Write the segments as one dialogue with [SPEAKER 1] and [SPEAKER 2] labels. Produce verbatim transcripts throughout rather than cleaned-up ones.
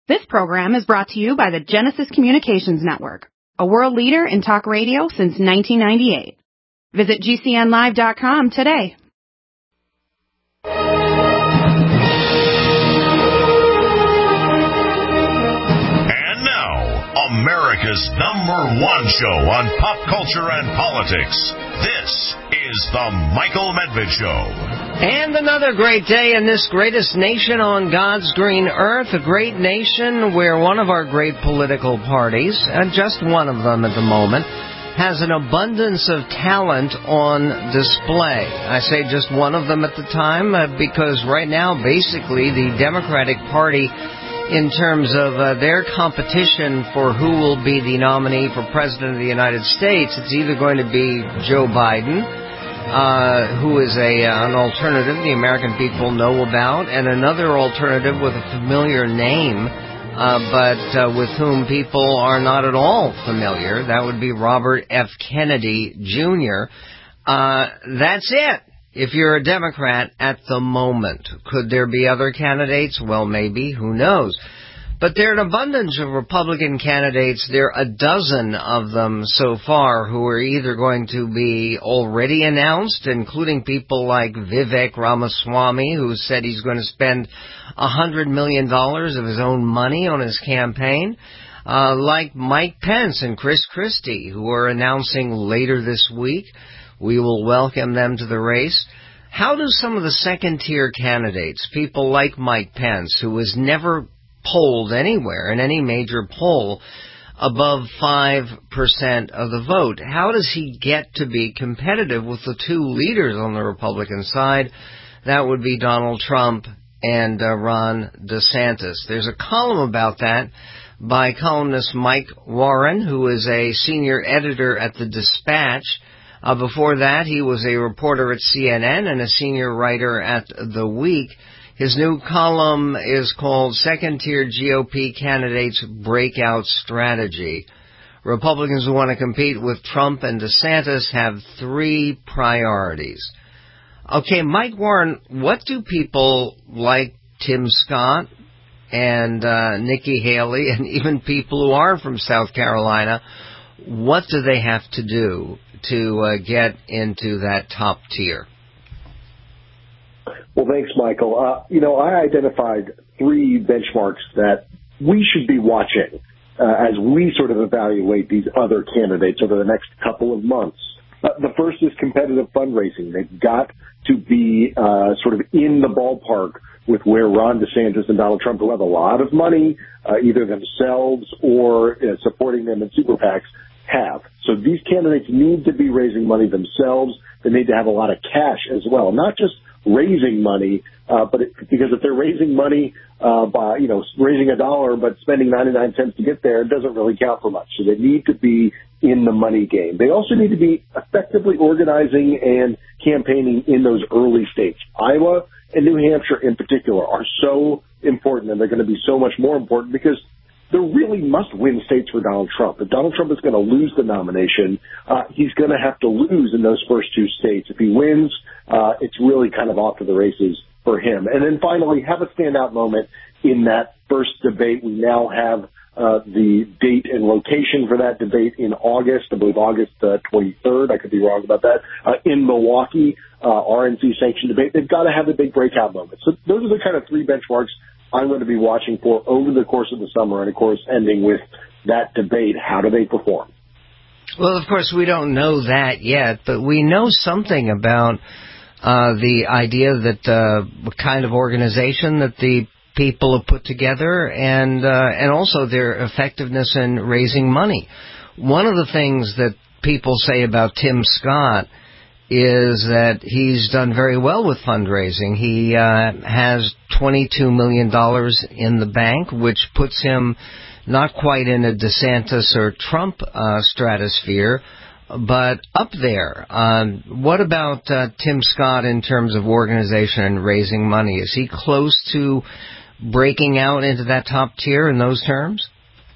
[SPEAKER 1] This program is brought to you by the Genesis Communications Network, a world leader in talk radio since nineteen ninety-eight. Visit G C N live dot com today.
[SPEAKER 2] And now, America's number one show on pop culture and politics. This is The Michael Medved Show.
[SPEAKER 3] And another great day in this greatest nation on God's green earth, a great nation where one of our great political parties, and just one of them at the moment, has an abundance of talent on display. I say just one of them at the time uh, because right now, basically, the Democratic Party, in terms of uh, their competition for who will be the nominee for President of the United States, it's either going to be Joe Biden, uh, who is a uh, an alternative the American people know about, and another alternative with a familiar name, uh, but uh, with whom people are not at all familiar. That would be Robert F. Kennedy, Junior Uh, that's it. If you're a Democrat at the moment, could there be other candidates? Well, maybe. Who knows? But there are an abundance of Republican candidates. There are a dozen of them so far who are either going to be already announced, including people like Vivek Ramaswamy, who said he's going to spend one hundred million dollars of his own money on his campaign, uh, like Mike Pence and Chris Christie, who are announcing later this week. We will welcome them to the race. How do some of the second-tier candidates, people like Mike Pence, who was never polled anywhere in any major poll above five percent of the vote, how does he get to be competitive with the two leaders on the Republican side? That would be Donald Trump and uh, Ron DeSantis. There's a column about that by columnist Mike Warren, who is a senior editor at The Dispatch. Uh, before that, he was a reporter at C N N and a senior writer at The Week. His new column is called Second-Tier G O P Candidates Breakout Strategy. Republicans who want to compete with Trump and DeSantis have three priorities. Okay, Mike Warren, what do people like Tim Scott and uh, Nikki Haley and even people who are from South Carolina, what do they have to do to uh, get into that top tier?
[SPEAKER 4] Well, thanks, Michael. Uh, you know, I identified three benchmarks that we should be watching uh, as we sort of evaluate these other candidates over the next couple of months. Uh, the first is competitive fundraising. They've got to be uh, sort of in the ballpark with where Ron DeSantis and Donald Trump, who have a lot of money, uh, either themselves or uh, supporting them in super PACs, have. So these candidates need to be raising money themselves. They need to have a lot of cash as well, not just raising money, uh, but it, because if they're raising money uh, by, you know, raising a dollar but spending ninety-nine cents to get there, it doesn't really count for much. So they need to be in the money game. They also need to be effectively organizing and campaigning in those early states. Iowa and New Hampshire in particular are so important, and they're going to be so much more important because they're really must-win states for Donald Trump. If Donald Trump is going to lose the nomination, uh, he's going to have to lose in those first two states. If he wins, uh, it's really kind of off to the races for him. And then finally, have a standout moment in that first debate. We now have uh, the date and location for that debate in August, I believe August uh, twenty-third. I could be wrong about that. Uh, in Milwaukee, uh, R N C sanctioned debate. They've got to have a big breakout moment. So those are the kind of three benchmarks I'm going to be watching for over the course of the summer, and, of course, ending with that debate. How do they perform?
[SPEAKER 3] Well, of course, we don't know that yet, but we know something about uh, the idea that uh, what kind of organization that the people have put together and, uh, and also their effectiveness in raising money. One of the things that people say about Tim Scott is that he's done very well with fundraising. He uh, has twenty-two million dollars in the bank, which puts him not quite in a DeSantis or Trump uh, stratosphere, but up there. Um, what about uh, Tim Scott in terms of organization and raising money? Is he close to breaking out into that top tier in those terms?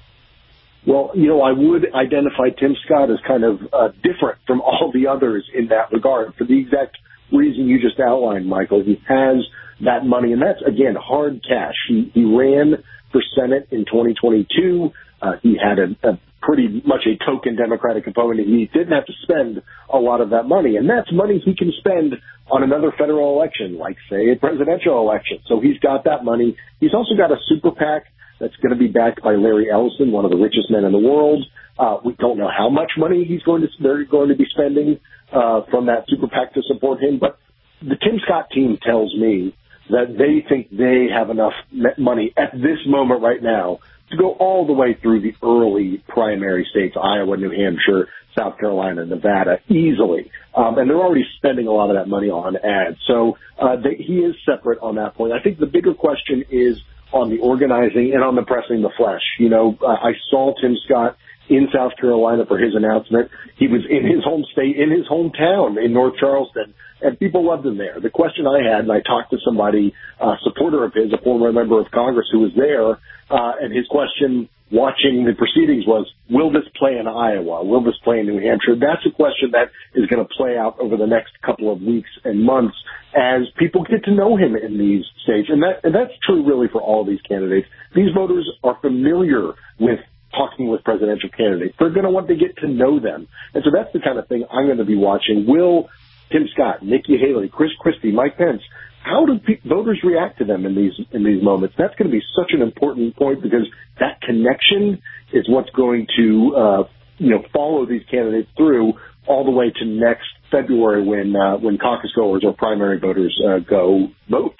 [SPEAKER 4] Well, you know, I would identify Tim Scott as kind of uh, different from all the others in that regard for the exact reason you just outlined, Michael. He has that money, and that's, again, hard cash. He, he ran for Senate in twenty twenty-two. Uh, he had a, a pretty much a token Democratic opponent. He didn't have to spend a lot of that money, and that's money he can spend on another federal election, like, say, a presidential election. So he's got that money. He's also got a super PAC that's going to be backed by Larry Ellison, one of the richest men in the world. Uh, we don't know how much money he's going to they're going to be spending uh, from that super PAC to support him, but the Tim Scott team tells me that they think they have enough money at this moment right now to go all the way through the early primary states, Iowa, New Hampshire, South Carolina, Nevada, easily. Um, and they're already spending a lot of that money on ads. So uh, they, he is separate on that point. I think the bigger question is on the organizing and on the pressing the flesh. You know, uh, I saw Tim Scott in South Carolina for his announcement. He was in his home state, in his hometown in North Charleston, and people loved him there. The question I had, and I talked to somebody, a supporter of his, a former member of Congress who was there, uh, and his question watching the proceedings was, will this play in Iowa? Will this play in New Hampshire? That's a question that is going to play out over the next couple of weeks and months as people get to know him in these states. And, that, and that's true really for all of these candidates. These voters are familiar with talking with presidential candidates. They're going to want to get to know them. And so that's the kind of thing I'm going to be watching. Will Tim Scott, Nikki Haley, Chris Christie, Mike Pence, how do pe- voters react to them in these in these moments? That's going to be such an important point because that connection is what's going to uh, you know follow these candidates through all the way to next February when uh, when caucus goers or primary voters uh, go vote.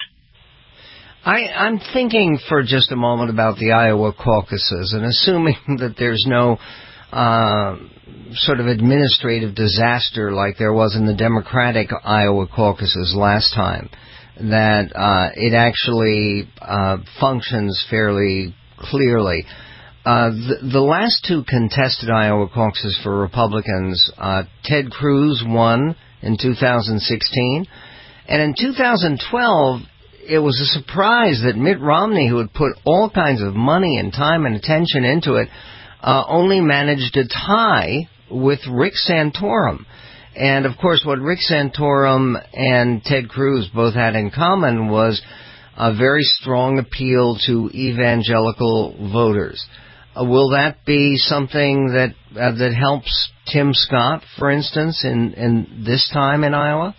[SPEAKER 3] I, I'm thinking for just a moment about the Iowa caucuses, and assuming that there's no uh, sort of administrative disaster like there was in the Democratic Iowa caucuses last time, that uh, it actually uh, functions fairly clearly. Uh, the, the last two contested Iowa caucuses for Republicans, uh, Ted Cruz won in two thousand sixteen, and in two thousand twelve, it was a surprise that Mitt Romney, who had put all kinds of money and time and attention into it, uh, only managed to tie with Rick Santorum. And, of course, what Rick Santorum and Ted Cruz both had in common was a very strong appeal to evangelical voters. Uh, will that be something that uh, that helps Tim Scott, for instance, in, in this time in Iowa?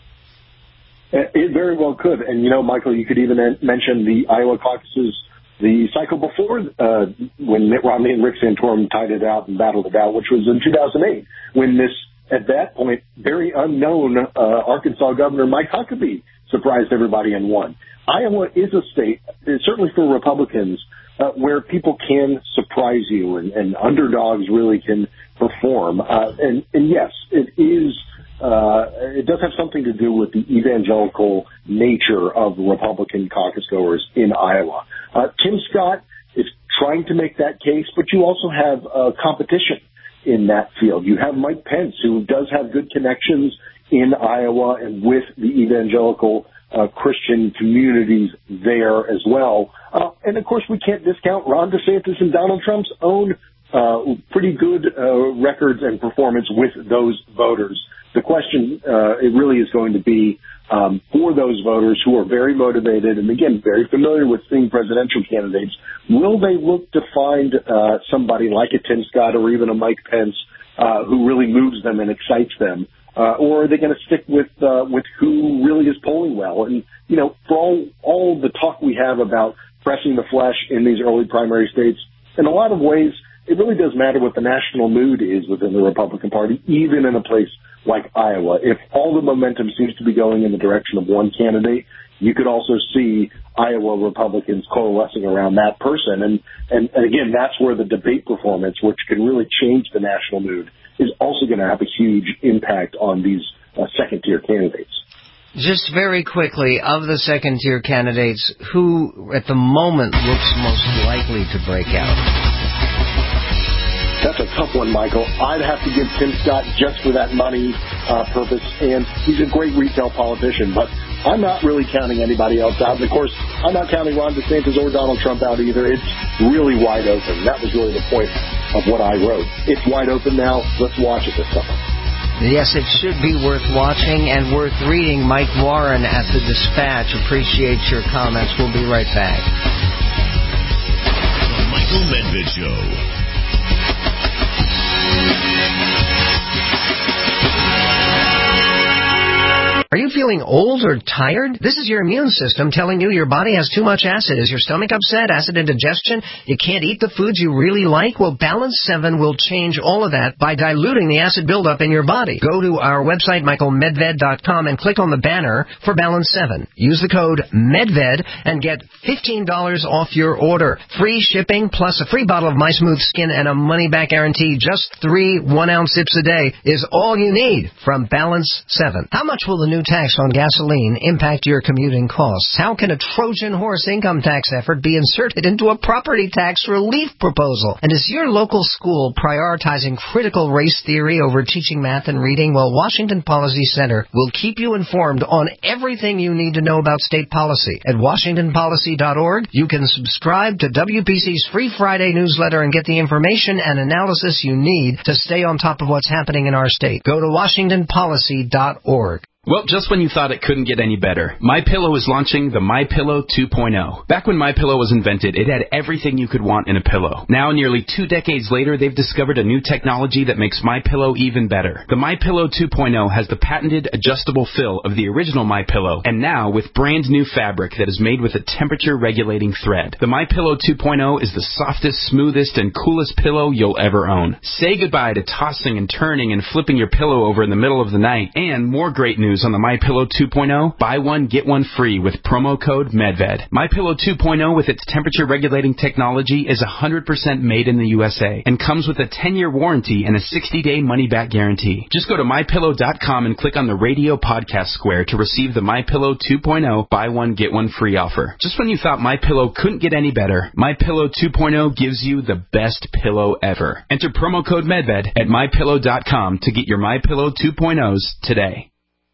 [SPEAKER 4] It very well could. And, you know, Michael, you could even mention the Iowa caucuses, the cycle before uh, when Mitt Romney and Rick Santorum tied it out and battled it out, which was in two thousand eight, when this, at that point, very unknown uh, Arkansas governor Mike Huckabee surprised everybody and won. Iowa is a state, certainly for Republicans, uh, where people can surprise you and, and underdogs really can perform. Uh, and, and, yes, it is... Uh, it does have something to do with the evangelical nature of Republican caucus goers in Iowa. Uh, Tim Scott is trying to make that case, but you also have uh, competition in that field. You have Mike Pence, who does have good connections in Iowa and with the evangelical uh, Christian communities there as well. Uh, and, of course, we can't discount Ron DeSantis and Donald Trump's own uh, pretty good uh, records and performance with those voters. The question, uh, it really is going to be um, for those voters who are very motivated and, again, very familiar with seeing presidential candidates, will they look to find uh, somebody like a Tim Scott or even a Mike Pence uh, who really moves them and excites them? Uh, or are they going to stick with uh, with who really is polling well? And, you know, for all, all the talk we have about pressing the flesh in these early primary states, in a lot of ways, it really does matter what the national mood is within the Republican Party, even in a place like Iowa. If all the momentum seems to be going in the direction of one candidate, you could also see Iowa Republicans coalescing around that person. And, and, and again, that's where the debate performance, which can really change the national mood, is also going to have a huge impact on these uh, second-tier candidates.
[SPEAKER 3] Just very quickly, of the second-tier candidates, who at the moment looks most likely to break out?
[SPEAKER 4] That's a tough one, Michael. I'd have to give Tim Scott just for that money uh, purpose, and he's a great retail politician, but I'm not really counting anybody else out. And, of course, I'm not counting Ron DeSantis or Donald Trump out either. It's really wide open. That was really the point of what I wrote. It's wide open now. Let's watch it this summer.
[SPEAKER 3] Yes, it should be worth watching and worth reading. Mike Warren at the Dispatch. Appreciate your comments. We'll be right back.
[SPEAKER 2] Michael Medved Show.
[SPEAKER 3] Are you feeling old or tired? This is your immune system telling you your body has too much acid. Is your stomach upset? Acid indigestion? You can't eat the foods you really like? Well, Balance seven will change all of that by diluting the acid buildup in your body. Go to our website, michael medved dot com, and click on the banner for Balance seven. Use the code MEDVED and get fifteen dollars off your order. Free shipping plus a free bottle of My Smooth Skin and a money-back guarantee. Just three one-ounce sips a day is all you need from Balance seven. How much will the new tax on gasoline impact your commuting costs? How can a Trojan horse income tax effort be inserted into a property tax relief proposal? And is your local school prioritizing critical race theory over teaching math and reading? Well, Washington Policy Center will keep you informed on everything you need to know about state policy. At washington policy dot org, you can subscribe to W P C's Free Friday newsletter and get the information and analysis you need to stay on top of what's happening in our state. Go to washington policy dot org.
[SPEAKER 5] Well, just when you thought it couldn't get any better, MyPillow is launching the MyPillow two point oh. Back when MyPillow was invented, it had everything you could want in a pillow. Now, nearly two decades later, they've discovered a new technology that makes MyPillow even better. The MyPillow two point oh has the patented adjustable fill of the original MyPillow, and now with brand new fabric that is made with a temperature-regulating thread. The MyPillow two point oh is the softest, smoothest, and coolest pillow you'll ever own. Say goodbye to tossing and turning and flipping your pillow over in the middle of the night. And more great news on the MyPillow two point oh, buy one, get one free with promo code MEDVED. MyPillow two point oh with its temperature-regulating technology is one hundred percent made in the U S A and comes with a ten-year warranty and a sixty-day money-back guarantee. Just go to my pillow dot com and click on the radio podcast square to receive the MyPillow two point oh buy one, get one free offer. Just when you thought MyPillow couldn't get any better, MyPillow two point oh gives you the best pillow ever. Enter promo code MEDVED at my pillow dot com to get your MyPillow two point ohs today.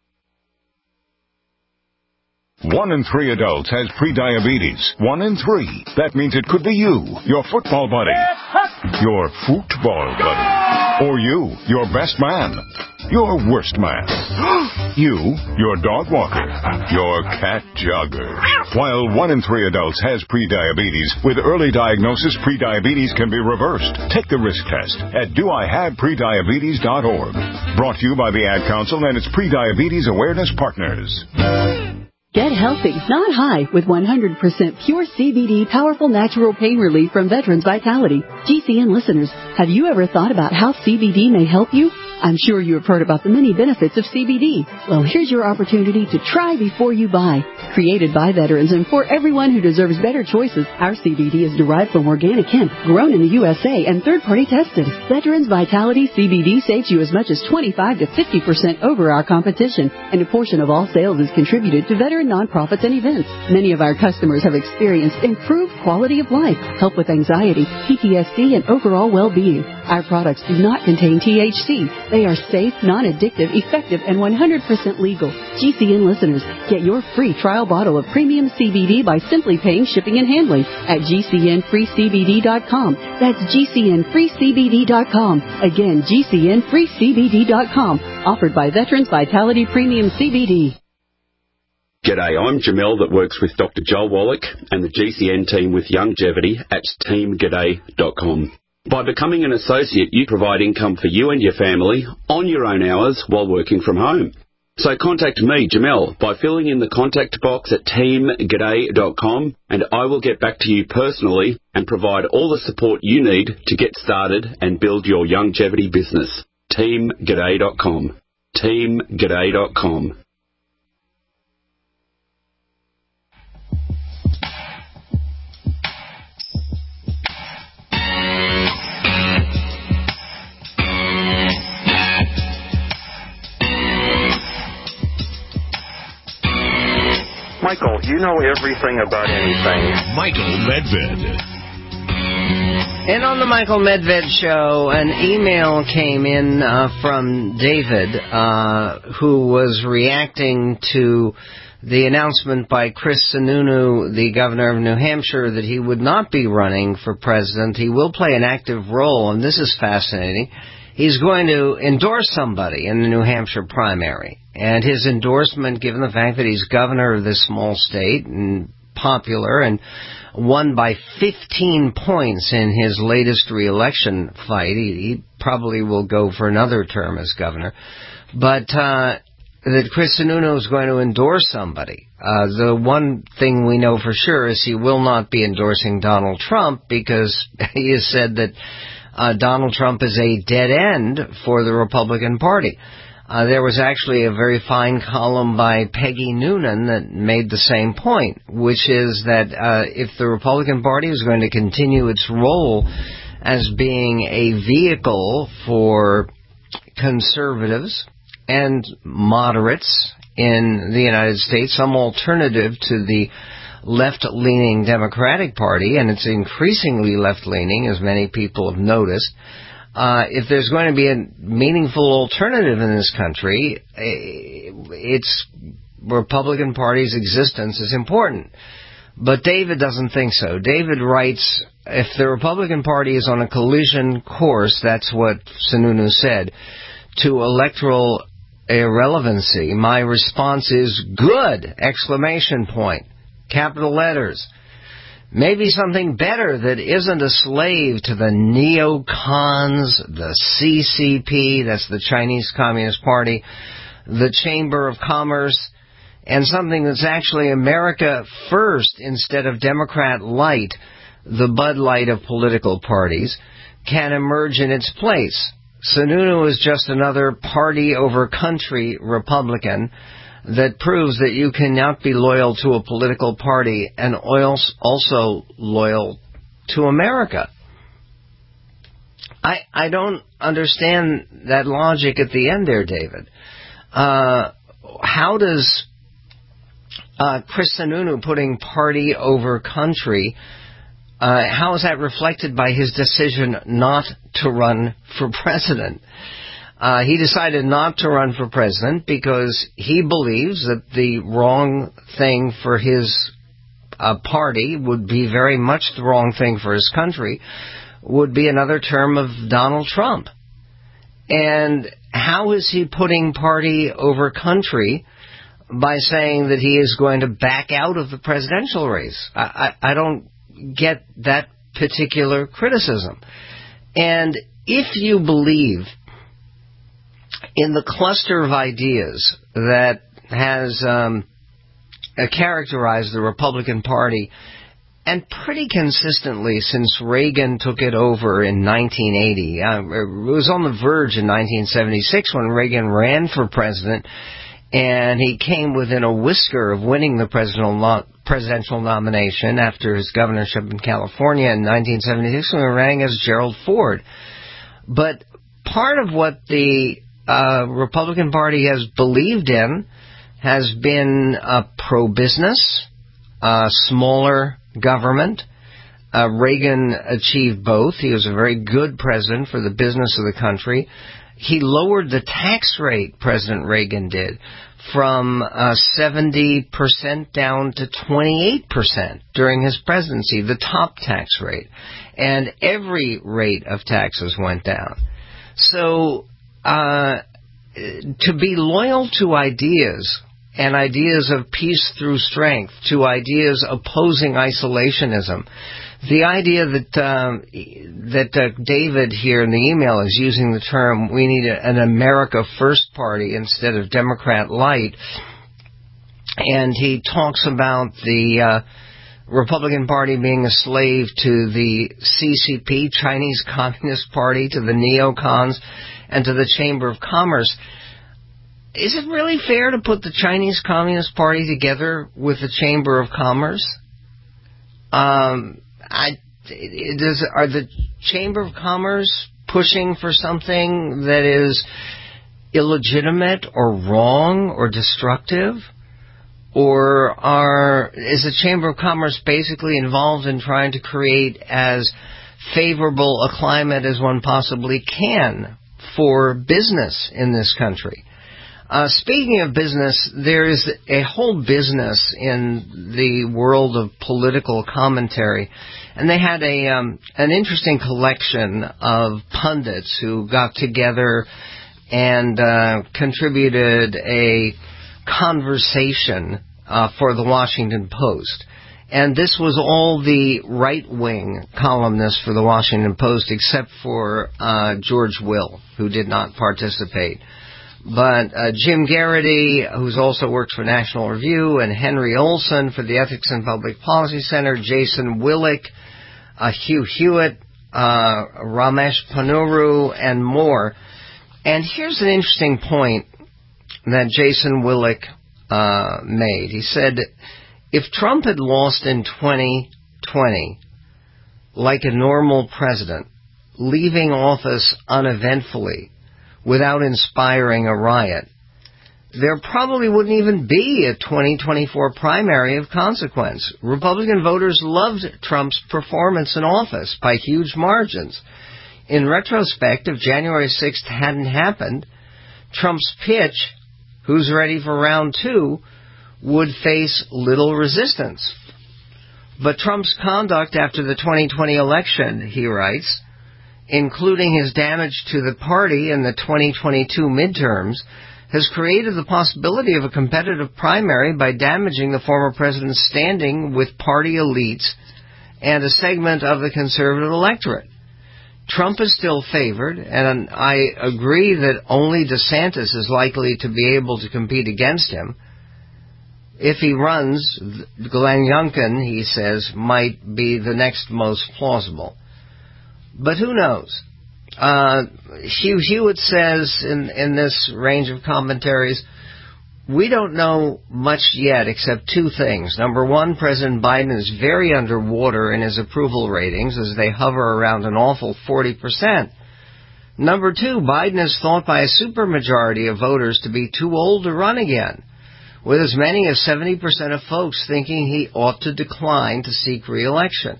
[SPEAKER 6] One in three adults has prediabetes. One in three. That means it could be you, your football buddy, your football buddy, or you, your best man, your worst man, you, your dog walker, your cat jogger. While one in three adults has prediabetes, with early diagnosis, prediabetes can be reversed. Take the risk test at do I have prediabetes dot org. Brought to you by the Ad Council and its Prediabetes Awareness Partners.
[SPEAKER 7] Get healthy, not high, with one hundred percent pure C B D powerful natural pain relief from Veterans Vitality. G C N listeners, have you ever thought about how C B D may help you? I'm sure you have heard about the many benefits of C B D. Well, here's your opportunity to try before you buy. Created by veterans and for everyone who deserves better choices, our C B D is derived from organic hemp, grown in the U S A, and third-party tested. Veterans Vitality C B D saves you as much as twenty-five to fifty percent over our competition, and a portion of all sales is contributed to veteran nonprofits and events. Many of our customers have experienced improved quality of life, help with anxiety, P T S D, and overall well-being. Our products do not contain T H C. They are safe, non-addictive, effective, and one hundred percent legal. G C N listeners, get your free trial bottle of premium C B D by simply paying shipping and handling at G C N free C B D dot com. That's G C N free C B D dot com. Again, G C N free C B D dot com. Offered by Veterans Vitality Premium C B D.
[SPEAKER 8] G'day, I'm Jamel that works with Doctor Joel Wallach and the G C N team with Longevity at team g'day dot com. By becoming an associate, you provide income for you and your family on your own hours while working from home. So contact me, Jamel, by filling in the contact box at team g'day dot com, and I will get back to you personally and provide all the support you need to get started and build your longevity business. team g'day dot com. team g'day dot com.
[SPEAKER 9] Michael, you know everything about anything.
[SPEAKER 2] Michael Medved.
[SPEAKER 3] And on the Michael Medved Show, an email came in uh, from David, uh, who was reacting to the announcement by Chris Sununu, the governor of New Hampshire, that he would not be running for president. He will play an active role, and this is fascinating. He's going to endorse somebody in the New Hampshire primary. And his endorsement, given the fact that he's governor of this small state and popular and won by fifteen points in his latest re-election fight. He, he probably will go for another term as governor. But uh, that Chris Sununu is going to endorse somebody. Uh, the one thing we know for sure is he will not be endorsing Donald Trump, because he has said that uh, Donald Trump is a dead end for the Republican Party. Uh, there was actually a very fine column by Peggy Noonan that made the same point, which is that uh, if the Republican Party is going to continue its role as being a vehicle for conservatives and moderates in the United States, some alternative to the left-leaning Democratic Party, and it's increasingly left-leaning, as many people have noticed, Uh, if there's going to be a meaningful alternative in this country, its Republican Party's existence is important. But David doesn't think so. David writes, if the Republican Party is on a collision course, that's what Sununu said, to electoral irrelevancy, my response is good! Exclamation point. Capital letters. Maybe something better that isn't a slave to the neocons, the C C P, that's the Chinese Communist Party, the Chamber of Commerce, and something that's actually America first instead of Democrat light, the Bud Light of political parties, can emerge in its place. Sununu is just another party over country Republican that proves that you cannot be loyal to a political party and also loyal to America. I I don't understand that logic at the end there, David. Uh, how does uh, Chris Sununu putting party over country, uh, how is that reflected by his decision not to run for president? Uh, he decided not to run for president because he believes that the wrong thing for his uh, party would be very much the wrong thing for his country, would be another term of Donald Trump. And how is he putting party over country by saying that he is going to back out of the presidential race? I, I, I don't get that particular criticism. And if you believe in the cluster of ideas that has um, uh, characterized the Republican Party, and pretty consistently since Reagan took it over in nineteen eighty. Uh, it was on the verge in nineteen seventy-six when Reagan ran for president, and he came within a whisker of winning the presidential, no- presidential nomination after his governorship in California in nineteen seventy-six when he ran as Gerald Ford. But part of what the Uh, Republican Party has believed in has been uh, pro-business, uh, smaller government. Uh, Reagan achieved both. He was a very good president for the business of the country. He lowered the tax rate, President Reagan did, from uh, seventy percent down to twenty-eight percent during his presidency, the top tax rate. And every rate of taxes went down. So Uh, to be loyal to ideas, and ideas of peace through strength, to ideas opposing isolationism, the idea that um, that uh, David here in the email is using the term, we need a, an America First Party instead of Democrat Light, and he talks about the uh, Republican Party being a slave to the C C P, Chinese Communist Party, to the neocons, and to the Chamber of Commerce. Is it really fair to put the Chinese Communist Party together with the Chamber of Commerce? Um, I, does, are the Chamber of Commerce pushing for something that is illegitimate or wrong or destructive? Or are is the Chamber of Commerce basically involved in trying to create as favorable a climate as one possibly can for business in this country? Uh, speaking of business, there is a whole business in the world of political commentary, and they had a um, an interesting collection of pundits who got together and uh, contributed a conversation uh, for the Washington Post. And this was all the right-wing columnists for the Washington Post, except for uh, George Will, who did not participate. But uh, Jim Garrity, who's also works for National Review, and Henry Olson for the Ethics and Public Policy Center, Jason Willick, uh, Hugh Hewitt, uh, Ramesh Ponnuru, and more. And here's an interesting point that Jason Willick uh, made. He said, if Trump had lost in twenty twenty, like a normal president, leaving office uneventfully, without inspiring a riot, there probably wouldn't even be a twenty twenty-four primary of consequence. Republican voters loved Trump's performance in office by huge margins. In retrospect, if January sixth hadn't happened, Trump's pitch, who's ready for round two, would face little resistance. But Trump's conduct after the twenty twenty election, he writes, including his damage to the party in the twenty twenty-two midterms, has created the possibility of a competitive primary by damaging the former president's standing with party elites and a segment of the conservative electorate. Trump is still favored, and I agree that only DeSantis is likely to be able to compete against him. If he runs, Glenn Youngkin, he says, might be the next most plausible. But who knows? Uh, Hugh Hewitt says in, in this range of commentaries, we don't know much yet except two things. Number one, President Biden is very underwater in his approval ratings as they hover around an awful forty percent. Number two, Biden is thought by a supermajority of voters to be too old to run again, with as many as seventy percent of folks thinking he ought to decline to seek re-election.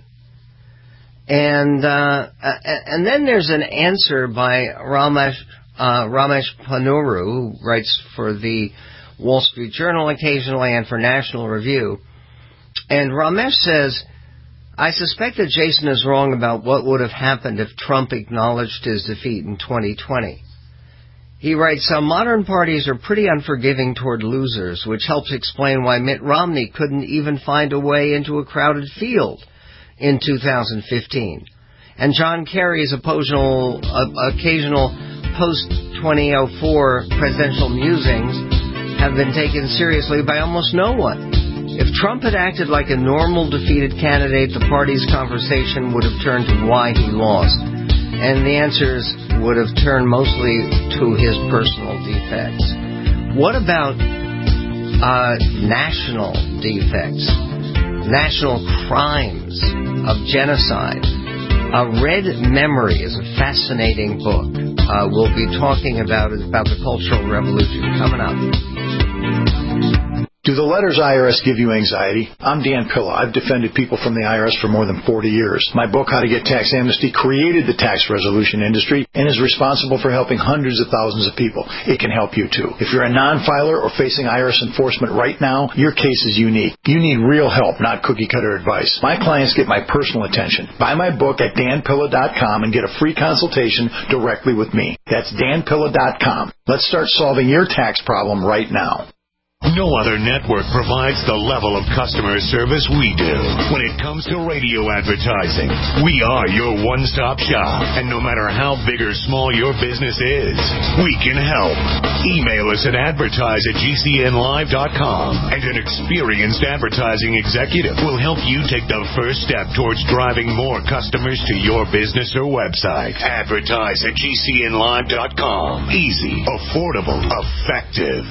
[SPEAKER 3] And uh, and then there's an answer by Ramesh, uh, Ramesh Ponnuru, who writes for the Wall Street Journal occasionally and for National Review. And Ramesh says, I suspect that Jason is wrong about what would have happened if Trump acknowledged his defeat in twenty twenty. He writes, some modern parties are pretty unforgiving toward losers, which helps explain why Mitt Romney couldn't even find a way into a crowded field in two thousand fifteen. And John Kerry's occasional, uh, occasional post twenty oh four presidential musings have been taken seriously by almost no one. If Trump had acted like a normal defeated candidate, the party's conversation would have turned to why he lost. And the answers would have turned mostly to his personal defects. What about uh, national defects? National crimes of genocide. Uh, Red Memory is a fascinating book. Uh, we'll be talking about it, about the Cultural Revolution, coming up.
[SPEAKER 10] Do the letters I R S give you anxiety? I'm Dan Pilla. I've defended people from the I R S for more than forty years. My book, How to Get Tax Amnesty, created the tax resolution industry and is responsible for helping hundreds of thousands of people. It can help you, too. If you're a non-filer or facing I R S enforcement right now, your case is unique. You need real help, not cookie-cutter advice. My clients get my personal attention. Buy my book at dan pilla dot com and get a free consultation directly with me. That's dan pilla dot com. Let's start solving your tax problem right now.
[SPEAKER 2] No other network provides the level of customer service we do. When it comes to radio advertising, we are your one-stop shop. And no matter how big or small your business is, we can help. Email us at advertise at g c n live dot com, and an experienced advertising executive will help you take the first step towards driving more customers to your business or website. Advertise at g c n live dot com. Easy, affordable, effective.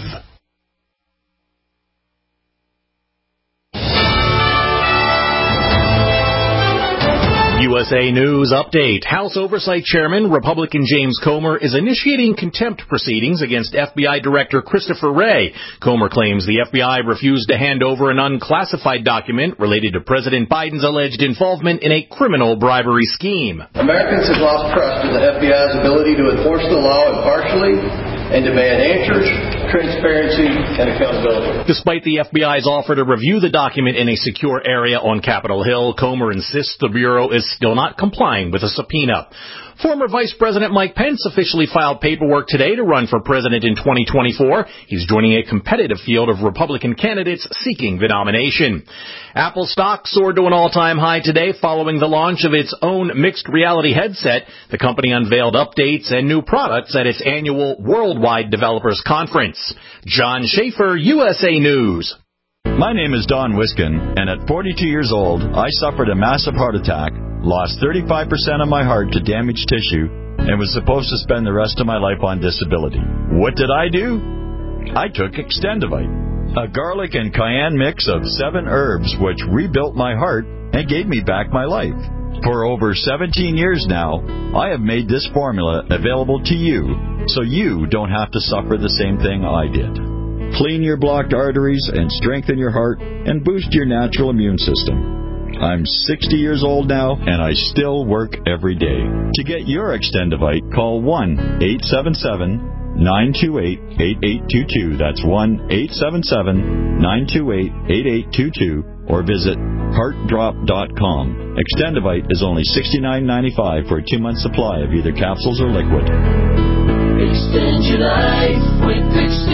[SPEAKER 11] U S A News Update. House Oversight Chairman Republican James Comer is initiating contempt proceedings against F B I Director Christopher Wray. Comer claims the F B I refused to hand over an unclassified document related to President Biden's alleged involvement in a criminal bribery scheme.
[SPEAKER 12] Americans have lost trust in the F B I's ability to enforce the law impartially and demand answers, transparency, and accountability.
[SPEAKER 11] Despite the F B I's offer to review the document in a secure area on Capitol Hill, Comer insists the Bureau is still not complying with a subpoena. Former Vice President Mike Pence officially filed paperwork today to run for president in twenty twenty-four. He's joining a competitive field of Republican candidates seeking the nomination. Apple stock soared to an all-time high today following the launch of its own mixed reality headset. The company unveiled updates and new products at its annual Worldwide Developers Conference. John Schaefer, U S A News.
[SPEAKER 13] My name is Don Wiskin, and at forty-two years old, I suffered a massive heart attack, lost thirty-five percent of my heart to damaged tissue, and was supposed to spend the rest of my life on disability. What did I do? I took Extendivite, a garlic and cayenne mix of seven herbs which rebuilt my heart and gave me back my life. For over seventeen years now, I have made this formula available to you so you don't have to suffer the same thing I did. Clean your blocked arteries and strengthen your heart and boost your natural immune system. I'm sixty years old now, and I still work every day. To get your Extendivite, call one eight seven seven, nine two eight, eight eight two two. That's one eight seven seven, nine two eight, eight eight two two, or visit heart drop dot com. Extendivite is only sixty-nine ninety-five for a two-month supply of either capsules or liquid.
[SPEAKER 14] Extend your life with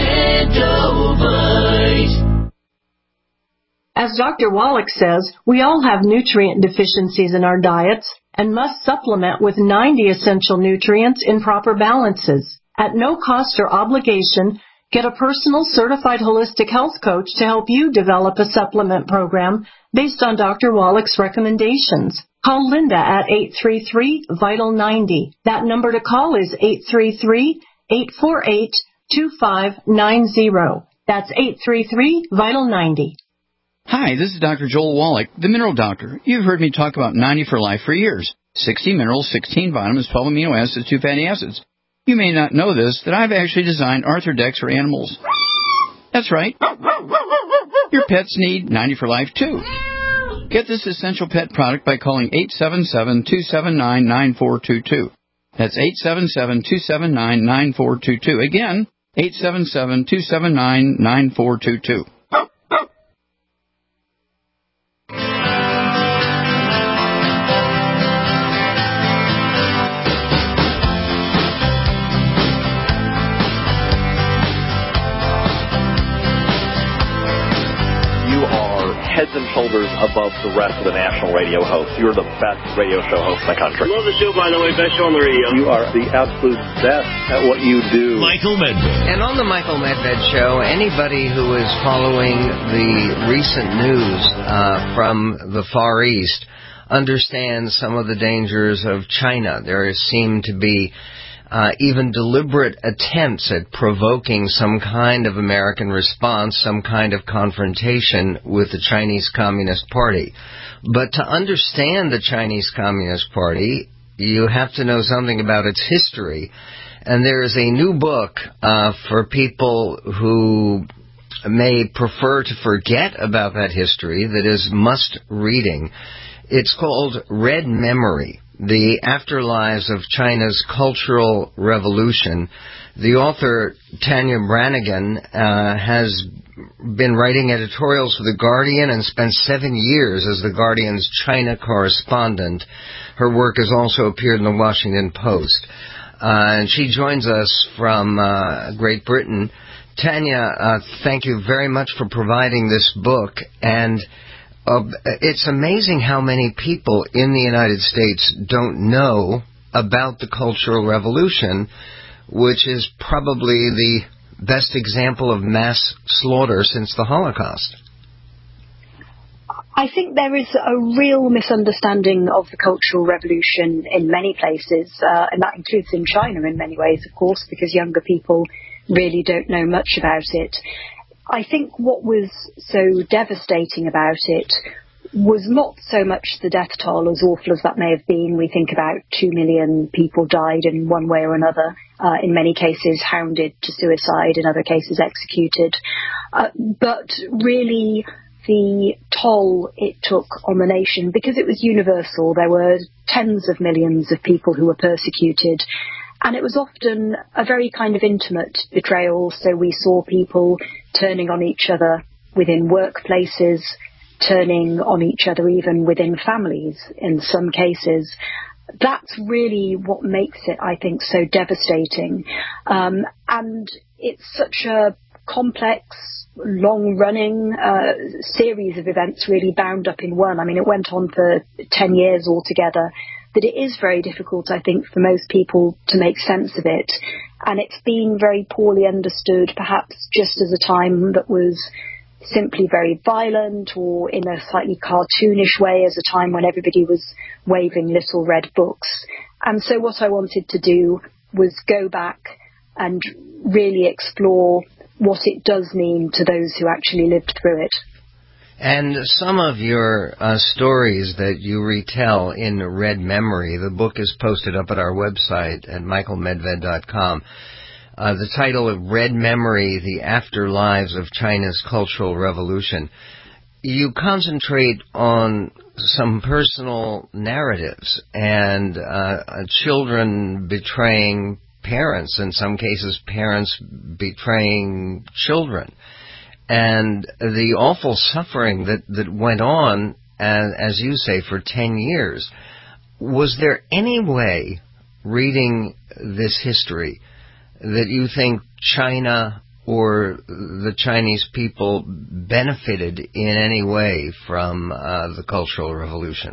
[SPEAKER 14] Extendivite.
[SPEAKER 15] As Doctor Wallach says, we all have nutrient deficiencies in our diets and must supplement with ninety essential nutrients in proper balances. At no cost or obligation, get a personal certified holistic health coach to help you develop a supplement program based on Doctor Wallach's recommendations. Call Linda at eight three three, vital ninety. That number to call is eight three three, eight four eight, two five nine zero. That's eight three three, vital ninety.
[SPEAKER 16] Hi, this is Doctor Joel Wallach, the Mineral Doctor. You've heard me talk about ninety for Life for years. sixty minerals, sixteen vitamins, twelve amino acids, two fatty acids. You may not know this, that I've actually designed Arthrodex for animals. That's right. Your pets need ninety for Life, too. Get this essential pet product by calling eight seven seven, two seven nine, nine four two two. That's eight seven seven, two seven nine, nine four two two. Again, eight seven seven, two seven nine, nine four two two.
[SPEAKER 17] Heads and shoulders above the rest of the national radio hosts. You're the best radio show host in the country.
[SPEAKER 18] Love the show, by the way. Best show on the radio.
[SPEAKER 12] You are the absolute best at what you do.
[SPEAKER 3] Michael Medved. And on the Michael Medved Show, anybody who is following the recent news uh, from the Far East understands some of the dangers of China. There seem to be Uh, even deliberate attempts at provoking some kind of American response, some kind of confrontation with the Chinese Communist Party. But to understand the Chinese Communist Party, you have to know something about its history. And there is a new book uh, for people who may prefer to forget about that history that is must reading. It's called Red Memory: The Afterlives of China's Cultural Revolution. The author, Tanya Branigan, uh, has been writing editorials for The Guardian and spent seven years as The Guardian's China correspondent. Her work has also appeared in The Washington Post. Uh, and she joins us from uh, Great Britain. Tanya, uh, thank you very much for providing this book. And Uh, it's amazing how many people in the United States don't know about the Cultural Revolution, which is probably the best example of mass slaughter since the Holocaust.
[SPEAKER 19] I think there is a real misunderstanding of the Cultural Revolution in many places, uh, and that includes in China in many ways, of course, because younger people really don't know much about it. I think what was so devastating about it was not so much the death toll, as awful as that may have been. We think about two million people died in one way or another, uh, in many cases hounded to suicide, in other cases executed. Uh, but really the toll it took on the nation, because it was universal. There were tens of millions of people who were persecuted. And it was often a very kind of intimate betrayal. So we saw people turning on each other within workplaces, turning on each other even within families in some cases. that's really what makes it, I think, so devastating. Um, and it's such a complex, long-running uh, series of events really bound up in one. I mean, it went on for ten years altogether, that it is very difficult, I think, for most people to make sense of it. And it's been very poorly understood, perhaps just as a time that was simply very violent, or in a slightly cartoonish way as a time when everybody was waving little red books. And so what I wanted to do was go back and really explore what it does mean to those who actually lived through it.
[SPEAKER 3] And some of your uh, stories that you retell in Red Memory, the book is posted up at our website at michael medved dot com. Uh, the title of Red Memory, The Afterlives of China's Cultural Revolution. You concentrate on some personal narratives and uh, children betraying parents, in some cases parents betraying children, and the awful suffering that, that went on, as, as you say, for ten years. Was there any way, reading this history, that you think China or the Chinese people benefited in any way from uh, the Cultural Revolution?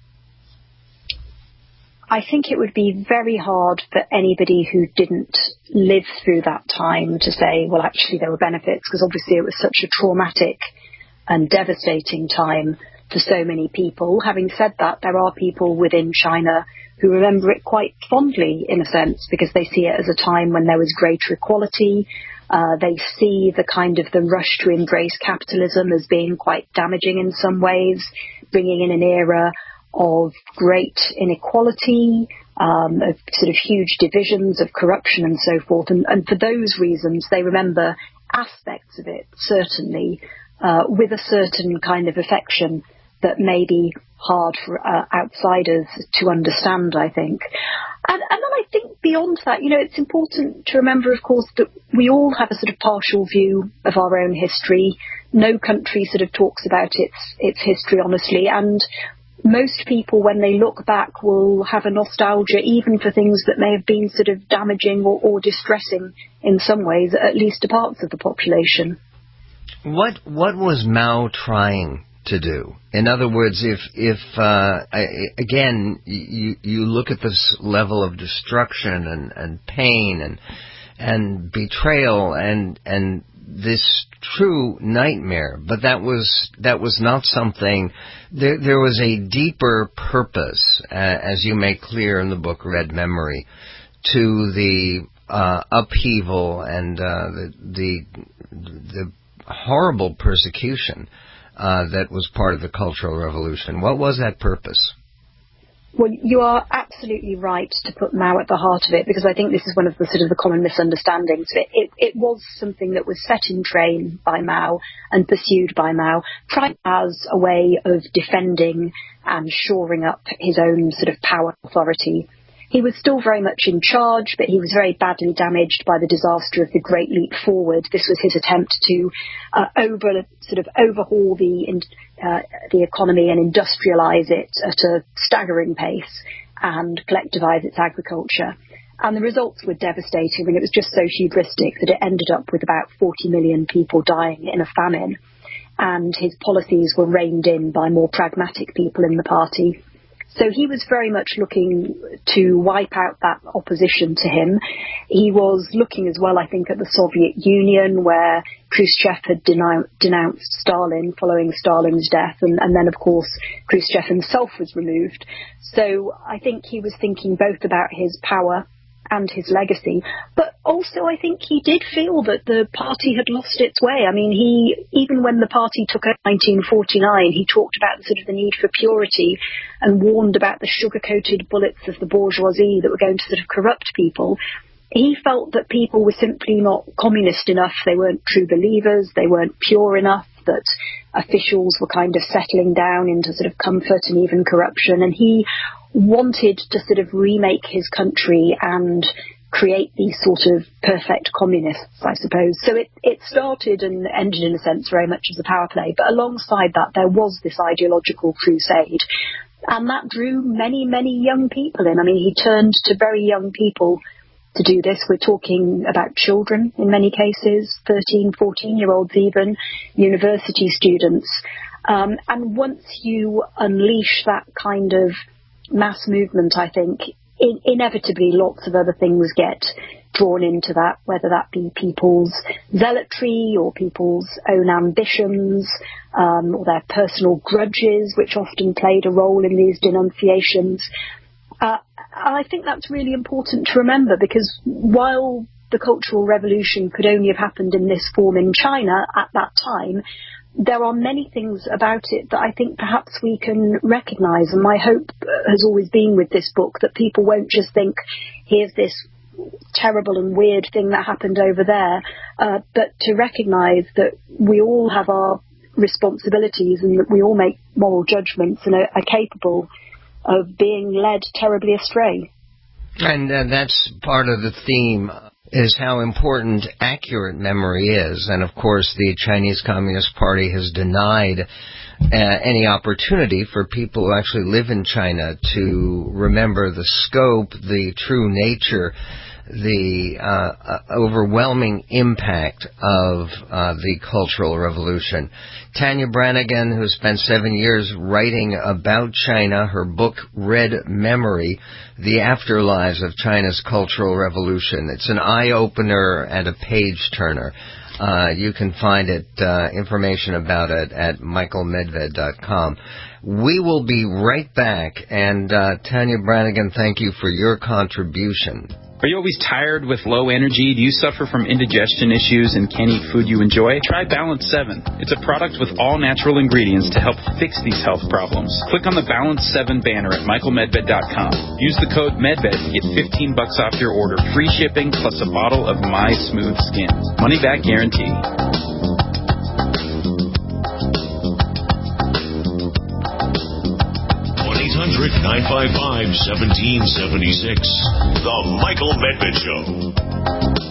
[SPEAKER 19] I think it would be very hard for anybody who didn't live through that time to say, well, actually there were benefits, because obviously it was such a traumatic and devastating time for so many people. Having said that, there are people within China who remember it quite fondly, in a sense, because they see it as a time when there was greater equality. Uh, they see the kind of the rush to embrace capitalism as being quite damaging in some ways, bringing in an era of great inequality, um, of sort of huge divisions, of corruption and so forth. And, and for those reasons, they remember aspects of it, certainly, uh, with a certain kind of affection that may be hard for uh, outsiders to understand, I think. And, and then I think beyond that, you know, it's important to remember, of course, that we all have a sort of partial view of our own history. No country sort of talks about its its history honestly, and most people, when they look back, will have a nostalgia even for things that may have been sort of damaging or, or distressing in some ways, at least to parts of the population.
[SPEAKER 3] What what was Mao trying to do? In other words, if if uh, I, again you you look at this level of destruction and, and pain and and betrayal and and this true nightmare, but that was that was not something. There there was a deeper purpose, uh, as you make clear in the book Red Memory, to the uh, upheaval and uh, the the the horrible persecution uh, that was part of the Cultural Revolution. What was that purpose?
[SPEAKER 19] Well, you are absolutely right to put Mao at the heart of it, because I think this is one of the sort of the common misunderstandings. It, it, it was something that was set in train by Mao and pursued by Mao, trying as a way of defending and shoring up his own sort of power authority. He was still very much in charge, but he was very badly damaged by the disaster of the Great Leap Forward. This was his attempt to uh, over sort of overhaul the uh, the economy and industrialize it at a staggering pace and collectivize its agriculture. And the results were devastating. I mean, it was just so hubristic that it ended up with about forty million people dying in a famine. And his policies were reined in by more pragmatic people in the party. So he was very much looking to wipe out that opposition to him. He was looking as well, I think, at the Soviet Union, where Khrushchev had denou- denounced Stalin following Stalin's death. And, and then, of course, Khrushchev himself was removed. So I think he was thinking both about his power and his legacy. But also I think he did feel that the party had lost its way. I mean, he, even when the party took over in nineteen forty-nine, he talked about the sort of the need for purity and warned about the sugar-coated bullets of the bourgeoisie that were going to sort of corrupt people. He felt that people were simply not communist enough. They weren't true believers. They weren't pure enough, that officials were kind of settling down into sort of comfort and even corruption. And he wanted to sort of remake his country and create these sort of perfect communists, I suppose. So it, it started and ended in a sense very much as a power play. But alongside that, there was this ideological crusade. And that drew many, many young people in. I mean, he turned to very young people to do this. We're talking about children in many cases, thirteen, fourteen-year-olds even, university students. Um, and once you unleash that kind of mass movement, I think, in, inevitably lots of other things get drawn into that, whether that be people's zealotry or people's own ambitions, um, or their personal grudges, which often played a role in these denunciations. Uh, I think that's really important to remember, because while the Cultural Revolution could only have happened in this form in China at that time, there are many things about it that I think perhaps we can recognise. And my hope has always been with this book that people won't just think, here's this terrible and weird thing that happened over there, uh, but to recognise that we all have our responsibilities and that we all make moral judgments and are, are capable of being led terribly astray.
[SPEAKER 3] And uh, that's part of the theme, is how important accurate memory is. And, of course, the Chinese Communist Party has denied uh, any opportunity for people who actually live in China to remember the scope, the true nature, the uh, uh, overwhelming impact of uh, the Cultural Revolution. Tanya Branigan, who spent seven years writing about China, her book, Red Memory, The Afterlives of China's Cultural Revolution. It's an eye-opener and a page-turner. Uh, you can find it, uh, information about it at michael medved dot com. We will be right back, and uh, Tanya Branigan, thank you for your contribution.
[SPEAKER 5] Are you always tired with low energy? Do you suffer from indigestion issues and can't eat food you enjoy? Try Balance seven. It's a product with all natural ingredients to help fix these health problems. Click on the Balance seven banner at michael medved dot com. Use the code MEDVED to get fifteen bucks off your order, free shipping, plus a bottle of My Smooth Skin. Money back guarantee.
[SPEAKER 2] eight hundred, nine five five, one seven seven six. The Michael Medved Show.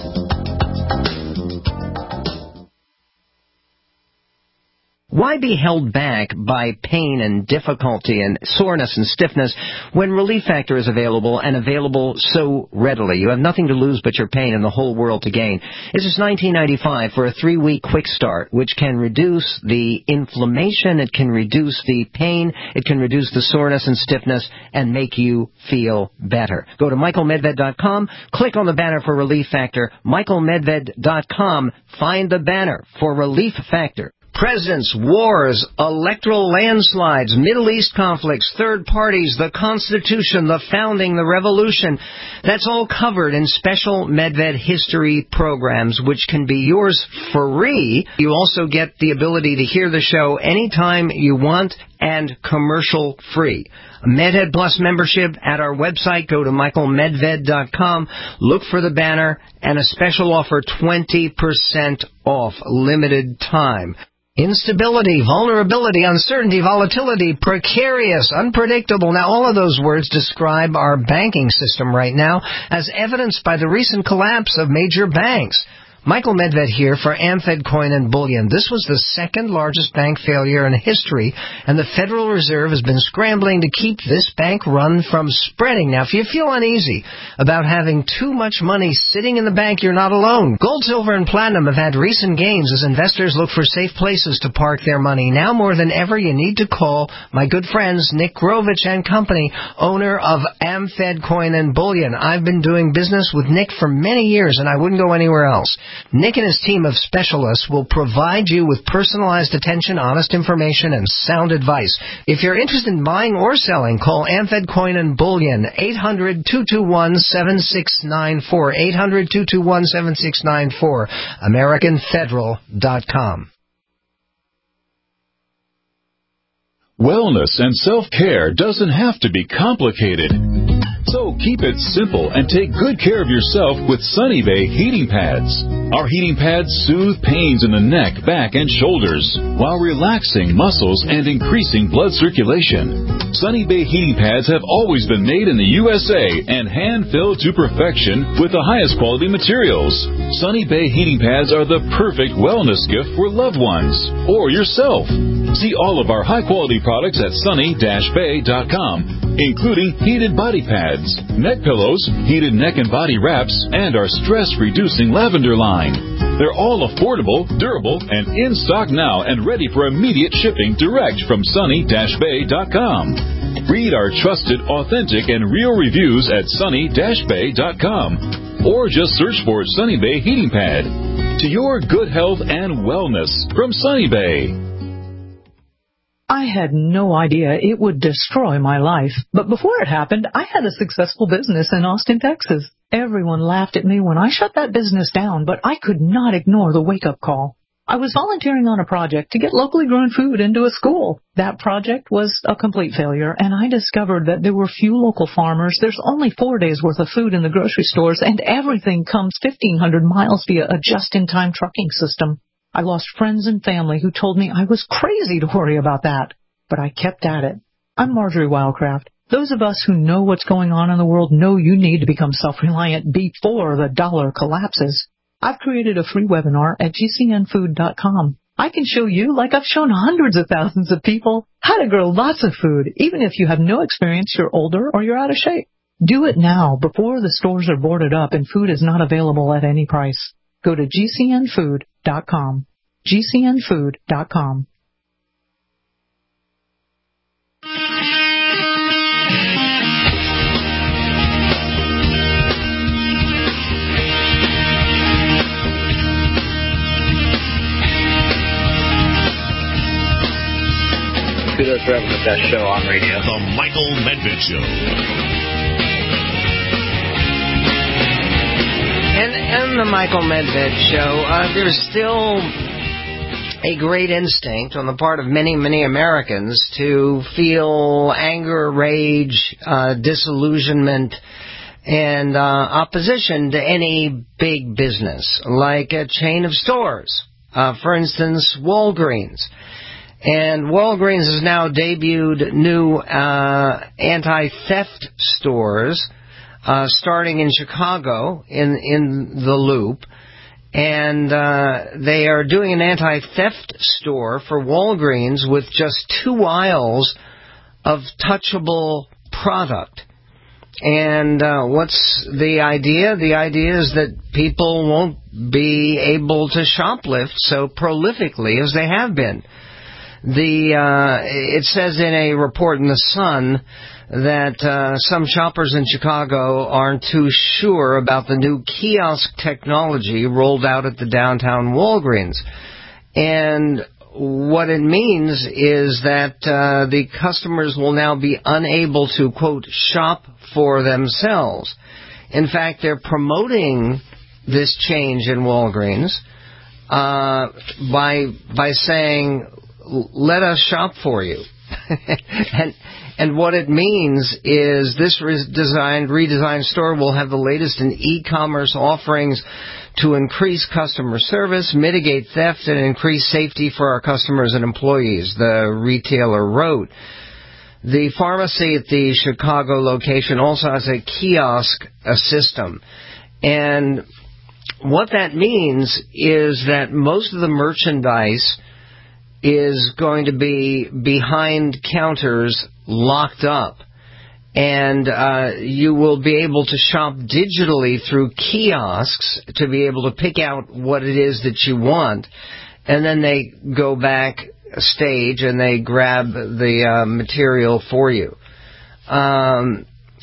[SPEAKER 3] Why be held back by pain and difficulty and soreness and stiffness when Relief Factor is available and available so readily? You have nothing to lose but your pain and the whole world to gain. It's just nineteen ninety-five for a three-week quick start, which can reduce the inflammation, it can reduce the pain, it can reduce the soreness and stiffness, and make you feel better. Go to michael medved dot com, click on the banner for Relief Factor, michael medved dot com, find the banner for Relief Factor. Presidents, wars, electoral landslides, Middle East conflicts, third parties, the Constitution, the founding, the revolution. That's all covered in special Medved history programs, which can be yours free. You also get the ability to hear the show anytime you want and commercial free. MedHead Plus membership at our website. Go to michael medved dot com. Look for the banner and a special offer, twenty percent off, limited time. Instability, vulnerability, uncertainty, volatility, precarious, unpredictable. Now, all of those words describe our banking system right now, as evidenced by the recent collapse of major banks. Michael Medved here for AmFed Coin and Bullion. This was the second largest bank failure in history, and the Federal Reserve has been scrambling to keep this bank run from spreading. Now, if you feel uneasy about having too much money sitting in the bank, you're not alone. Gold, silver, and platinum have had recent gains as investors look for safe places to park their money. Now more than ever, you need to call my good friends Nick Grovich and Company, owner of AmFed Coin and Bullion. I've been doing business with Nick for many years, and I wouldn't go anywhere else. Nick and his team of specialists will provide you with personalized attention, honest information, and sound advice. If you're interested in buying or selling, call AmFed Coin and Bullion, eight hundred, two two one, seven six nine four, eight hundred, two two one, seven six nine four, american federal dot com.
[SPEAKER 6] Wellness and self-care doesn't have to be complicated.
[SPEAKER 20] So keep it simple and take good care of yourself with Sunny Bay heating pads. Our heating pads soothe pains in the neck, back, and shoulders while relaxing muscles and increasing blood circulation. Sunny Bay heating pads have always been made in the U S A and hand-filled to perfection with the highest quality materials. Sunny Bay heating pads are the perfect wellness gift for loved ones or yourself. See all of our high-quality products at sunny dash bay dot com, including heated body pads, neck pillows, heated neck and body wraps, and our stress-reducing lavender line. They're all affordable, durable, and in stock now and ready for immediate shipping direct from sunny dash bay dot com. Read our trusted, authentic, and real reviews at sunny dash bay dot com, or just search for Sunny Bay Heating Pad. To your good health and wellness from Sunny Bay.
[SPEAKER 21] I had no idea it would destroy my life, but before it happened, I had a successful business in Austin, Texas. Everyone laughed at me when I shut that business down, but I could not ignore the wake-up call. I was volunteering on a project to get locally grown food into a school. That project was a complete failure, and I discovered that there were few local farmers. There's only four days' worth of food in the grocery stores, and everything comes fifteen hundred miles via a just-in-time trucking system. I lost friends and family who told me I was crazy to worry about that, but I kept at it. I'm Marjorie Wildcraft. Those of us who know what's going on in the world know you need to become self-reliant before the dollar collapses. I've created a free webinar at G C N food dot com. I can show you, like I've shown hundreds of thousands of people, how to grow lots of food, even if you have no experience, you're older, or you're out of shape. Do it now before the stores are boarded up and food is not available at any price. Go to G C N food dot com. G C N food dot com.
[SPEAKER 17] Kudos for having the best show on radio.
[SPEAKER 2] The Michael Medved Show.
[SPEAKER 3] And, and the Michael Medved Show, uh, there's still a great instinct on the part of many, many Americans to feel anger, rage, uh, disillusionment, and uh, opposition to any big business, like a chain of stores. Uh, for instance, Walgreens. And Walgreens has now debuted new uh, anti-theft stores, uh, starting in Chicago, in in the Loop. And uh, they are doing an anti-theft store for Walgreens with just two aisles of touchable product. And uh, what's the idea? The idea is that people won't be able to shoplift so prolifically as they have been. The uh, it says in a report in The Sun that uh, some shoppers in Chicago aren't too sure about the new kiosk technology rolled out at the downtown Walgreens. And what it means is that uh, the customers will now be unable to, quote, shop for themselves. In fact, they're promoting this change in Walgreens uh, by by saying, let us shop for you. and and what it means is this redesigned, redesigned store will have the latest in e-commerce offerings to increase customer service, mitigate theft, and increase safety for our customers and employees, the retailer wrote. The pharmacy at the Chicago location also has a kiosk a system. And what that means is that most of the merchandise is going to be behind counters locked up. And uh, you will be able to shop digitally through kiosks to be able to pick out what it is that you want. And then they go back a stage and they grab the uh, material for you. Um,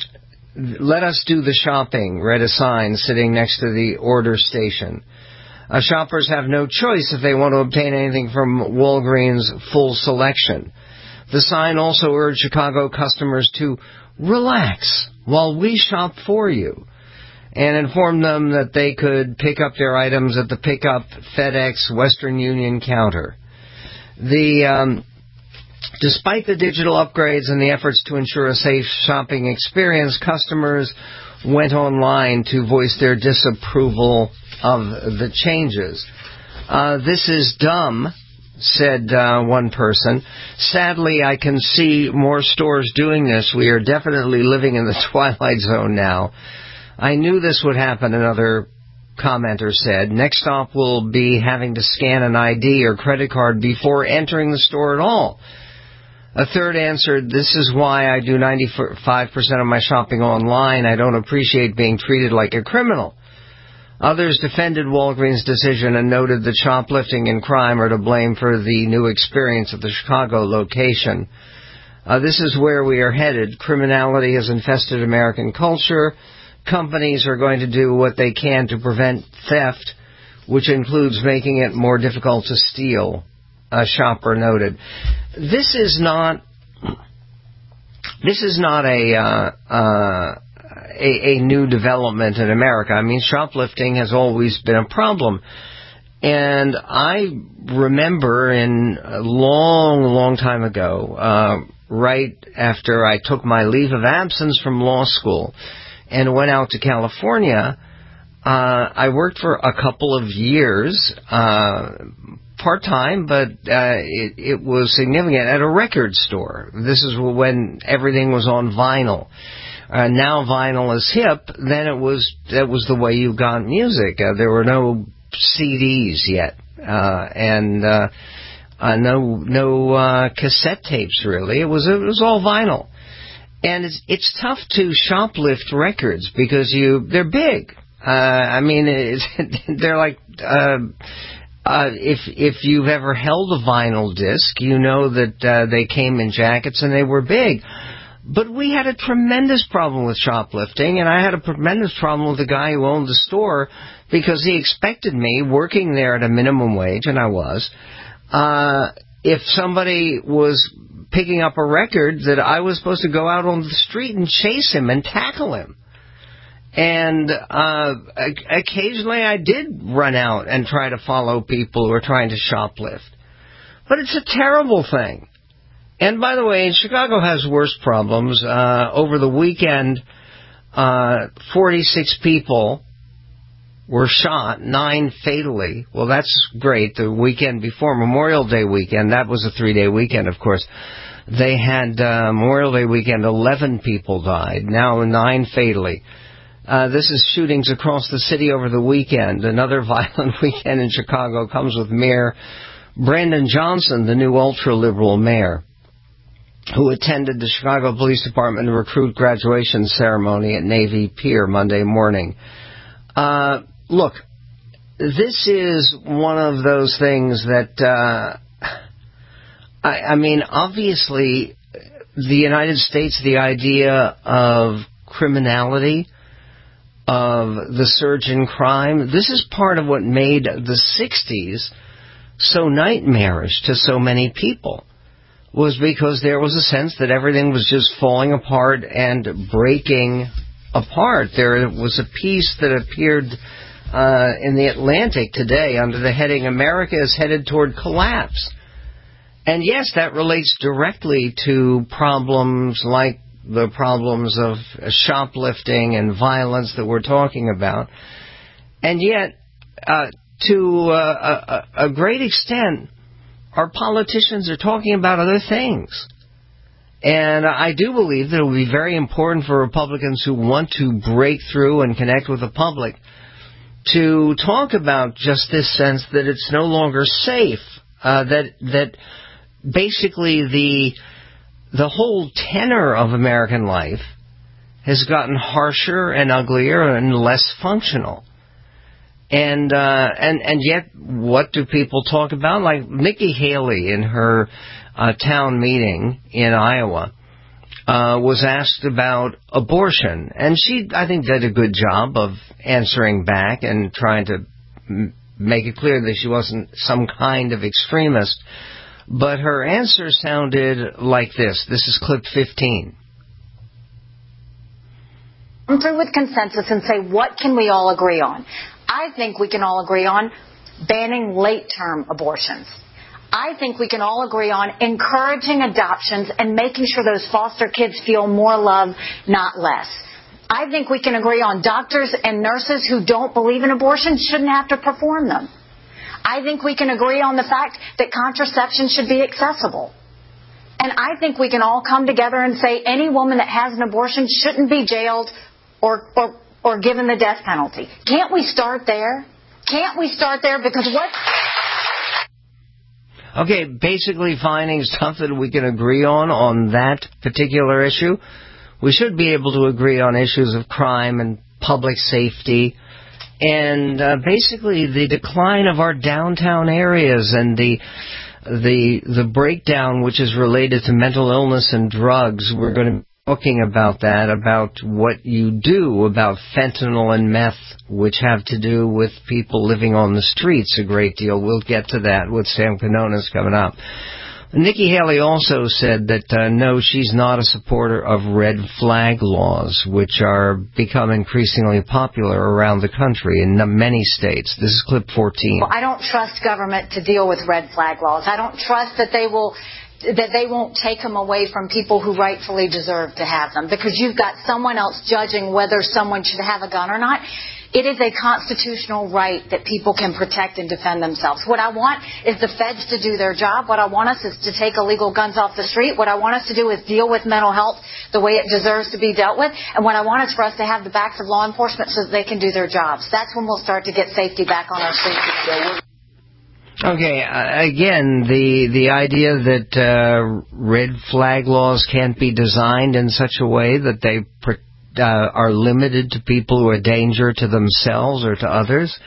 [SPEAKER 3] let us do the shopping, read a sign sitting next to the order station. Uh, shoppers have no choice if they want to obtain anything from Walgreens' full selection. The sign also urged Chicago customers to relax while we shop for you, and informed them that they could pick up their items at the Pickup, FedEx, Western Union counter. The um, Despite the digital upgrades and the efforts to ensure a safe shopping experience, customers went online to voice their disapproval of the changes. Uh, this is dumb, said uh, one person. Sadly, I can see more stores doing this. We are definitely living in the twilight zone now. I knew this would happen, another commenter said. Next stop will be having to scan an I D or credit card before entering the store at all. A third answered, this is why I do ninety-five percent of my shopping online. I don't appreciate being treated like a criminal. Others defended Walgreens' decision and noted that shoplifting and crime are to blame for the new experience at the Chicago location. Uh, this is where we are headed. Criminality has infested American culture. Companies are going to do what they can to prevent theft, which includes making it more difficult to steal, a shopper noted. This is not, this is not a, uh, uh, a, a new development in America. I mean, shoplifting has always been a problem. And I remember in a long, long time ago, uh, right after I took my leave of absence from law school and went out to California, uh, I worked for a couple of years, uh, part-time, but uh, it, it was significant at a record store. This is when everything was on vinyl. Uh, now vinyl is hip. Then it was that was the way you got music. Uh, there were no C Ds yet, uh, and uh, uh, no no uh, cassette tapes really. It was it was all vinyl, and it's it's tough to shoplift records because you they're big. Uh, I mean, it's, they're like. Uh, Uh, if if you've ever held a vinyl disc, you know that uh, they came in jackets and they were big. But we had a tremendous problem with shoplifting, and I had a tremendous problem with the guy who owned the store because he expected me, working there at a minimum wage, and I was, uh, if somebody was picking up a record, that I was supposed to go out on the street and chase him and tackle him. And uh, occasionally I did run out and try to follow people who are trying to shoplift. But it's a terrible thing. And by the way, Chicago has worse problems. Uh, over the weekend, uh, forty-six people were shot, nine fatally. Well, that's great. The weekend before, Memorial Day weekend, that was a three-day weekend, of course. They had uh, Memorial Day weekend, eleven people died, now nine fatally. Uh, this is shootings across the city over the weekend. Another violent weekend in Chicago comes with Mayor Brandon Johnson, the new ultra-liberal mayor, who attended the Chicago Police Department recruit graduation ceremony at Navy Pier Monday morning. Uh, look, this is one of those things that, uh, I, I mean, obviously, the United States, the idea of criminality, of the surge in crime, this is part of what made the sixties so nightmarish to so many people, was because there was a sense that everything was just falling apart and breaking apart. There was a piece that appeared uh, in the Atlantic today under the heading, America is headed toward collapse. And yes, that relates directly to problems like the problems of shoplifting and violence that we're talking about. And yet, uh, to uh, a, a great extent, our politicians are talking about other things. And I do believe that it will be very important for Republicans who want to break through and connect with the public to talk about just this sense that it's no longer safe, uh, that that basically the the whole tenor of American life has gotten harsher and uglier and less functional. And uh, and and yet, what do people talk about? Like Nikki Haley in her uh, town meeting in Iowa uh, was asked about abortion, and she, I think, did a good job of answering back and trying to m- make it clear that she wasn't some kind of extremist. But her answer sounded like this. This is clip fifteen.
[SPEAKER 1] Come through with consensus and say, what can we all agree on? I think we can all agree on banning late-term abortions. I think we can all agree on encouraging adoptions and making sure those foster kids feel more love, not less. I think we can agree on doctors and nurses who don't believe in abortion shouldn't have to perform them. I think we can agree on the fact that contraception should be accessible. And I think we can all come together and say any woman that has an abortion shouldn't be jailed or, or, or given the death penalty. Can't we start there? Can't we start there? Because what...
[SPEAKER 3] Okay, basically finding stuff that we can agree on on that particular issue. We should be able to agree on issues of crime and public safety and uh, basically the decline of our downtown areas and the the the breakdown which is related to mental illness and drugs. We're going to be talking about that, about what you do about fentanyl and meth, which have to do with people living on the streets a great deal. We'll get to that with Sam Quinones coming up. Nikki Haley also said that, uh, no, she's not a supporter of red flag laws, which are become increasingly popular around the country in many states. This is clip fourteen.
[SPEAKER 1] I don't trust government to deal with red flag laws. I don't trust that they will... that they won't take them away from people who rightfully deserve to have them, because you've got someone else judging whether someone should have a gun or not. It is a constitutional right that people can protect and defend themselves. What I want is the feds to do their job. What I want us is to take illegal guns off the street. What I want us to do is deal with mental health the way it deserves to be dealt with. And what I want is for us to have the backs of law enforcement so that they can do their jobs. That's when we'll start to get safety back on our streets.
[SPEAKER 3] Okay, uh, again, the the idea that uh, red flag laws can't be designed in such a way that they uh, are limited to people who are a danger to themselves or to others,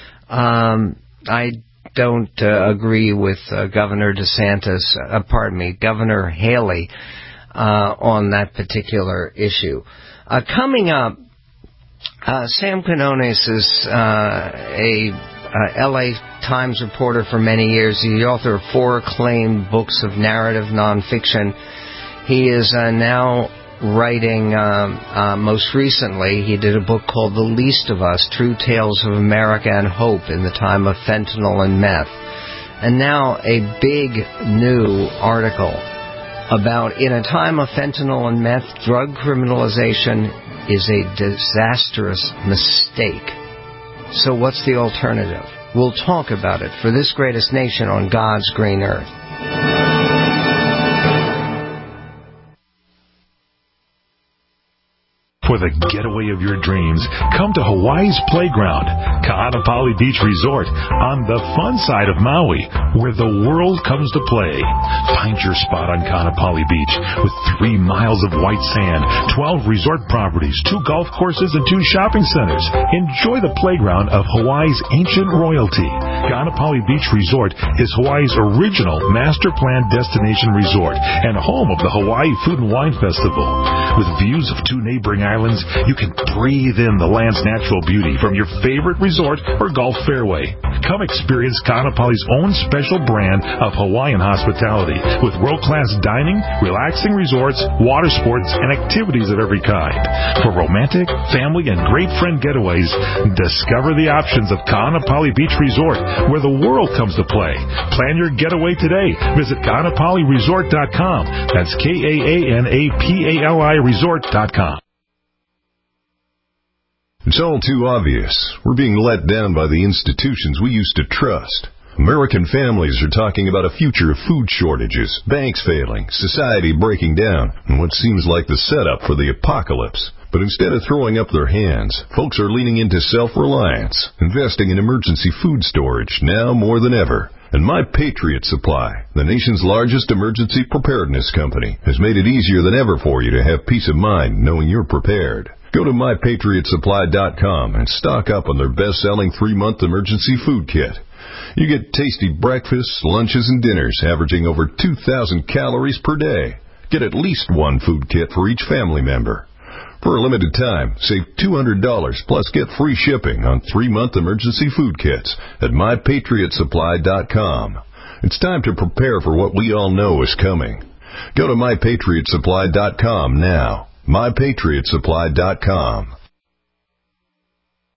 [SPEAKER 3] um, I don't uh, agree with uh, Governor DeSantis, uh, pardon me, Governor Haley uh, on that particular issue. Uh, coming up, uh, Sam Quinones is uh, a Uh, L A Times reporter for many years. He's the author of four acclaimed books of narrative nonfiction. He is uh, now writing, um, uh, most recently, he did a book called The Least of Us, True Tales of America and Hope in the Time of Fentanyl and Meth. And now a big new article about, in a time of fentanyl and meth, drug criminalization is a disastrous mistake. So what's the alternative? We'll talk about it for this greatest nation on God's green earth.
[SPEAKER 4] For the getaway of your dreams, come to Hawaii's Playground, Kaanapali Beach Resort, on the fun side of Maui, where the world comes to play. Find your spot on Kaanapali Beach with three miles of white sand, twelve resort properties, two golf courses, and two shopping centers. Enjoy the playground of Hawaii's ancient royalty. Kaanapali Beach Resort is Hawaii's original master plan destination resort and home of the Hawaii Food and Wine Festival. With views of two neighboring islands, you can breathe in the land's natural beauty from your favorite resort or golf fairway. Come experience Kaanapali's own special brand of Hawaiian hospitality with world-class dining, relaxing resorts, water sports, and activities of every kind. For romantic, family, and great friend getaways, discover the options of Kaanapali Beach Resort, where the world comes to play. Plan your getaway today. Visit Kaanapali Resort dot com. That's K A A N A P A L I Resort dot com.
[SPEAKER 22] It's all too obvious. We're being let down by the institutions we used to trust. American families are talking about a future of food shortages, banks failing, society breaking down, and what seems like the setup for the apocalypse. But instead of throwing up their hands, folks are leaning into self-reliance, investing in emergency food storage now more than ever. And My Patriot Supply, the nation's largest emergency preparedness company, has made it easier than ever for you to have peace of mind knowing you're prepared. Go to my patriot supply dot com and stock up on their best-selling three-month emergency food kit. You get tasty breakfasts, lunches, and dinners averaging over two thousand calories per day. Get at least one food kit for each family member. For a limited time, save two hundred dollars plus get free shipping on three-month emergency food kits at my patriot supply dot com. It's time to prepare for what we all know is coming. Go to my patriot supply dot com now. my patriot supply dot com.